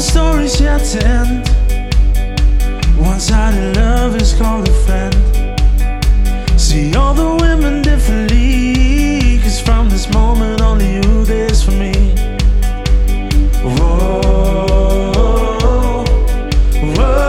stories yet end. One-sided love is called a friend. See all the women differently, 'cause from this moment only you there's for me. Whoa, whoa.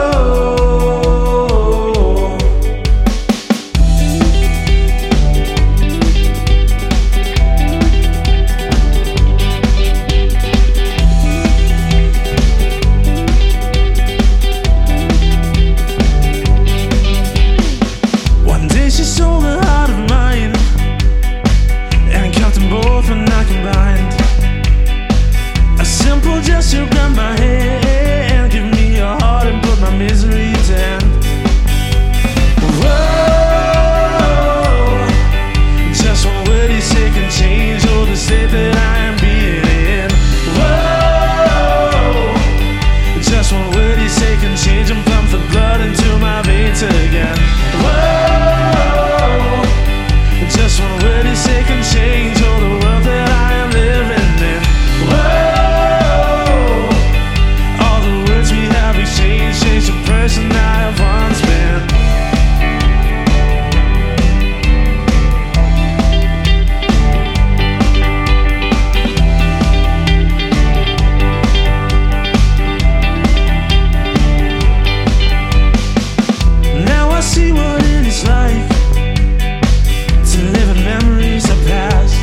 She stole the heart of mine and kept them both when I combined. A simple gesture, grab my hand, give me your heart and put my misery to end. Whoa, just one word you say can change all the state that I am being in. Whoa, just one word you say can change and pump the blood into my veins again. Whoa, just one word you say can change all the world that I am living in. Whoa, all the words we have exchanged change the person I have once been. Now I see what it is like to live in memories of past,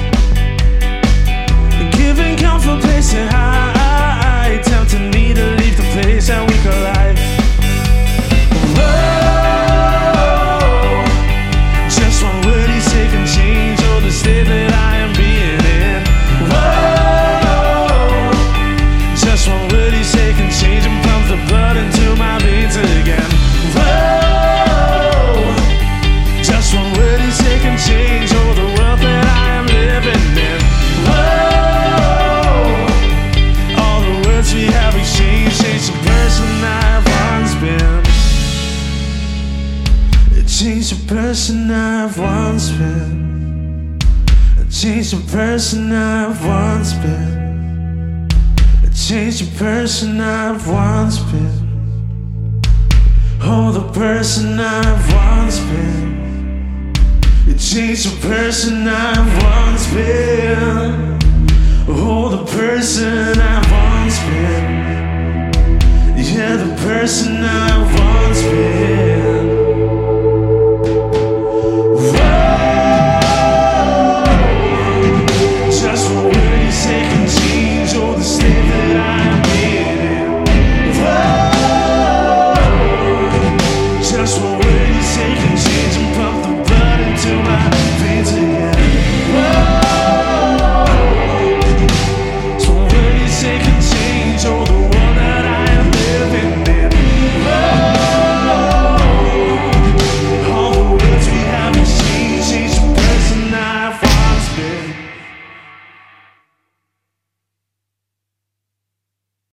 giving comfort place and high, tempting me to leave the place and we collide. Whoa, just one word you say can change all the state that I am being in. Whoa, just one word you say can change and pump the blood into my veins again. Whoa, just one word you say can change all the world that I am living in. Whoa, all the words we have exchanged change the person I have once been. It changed the person I've once been. It changed the person I've once been. It changed the person I've once been. Oh, the person I've once been. It changed the person I've once been. Oh, the person I've once been. Yeah, the person I've once been.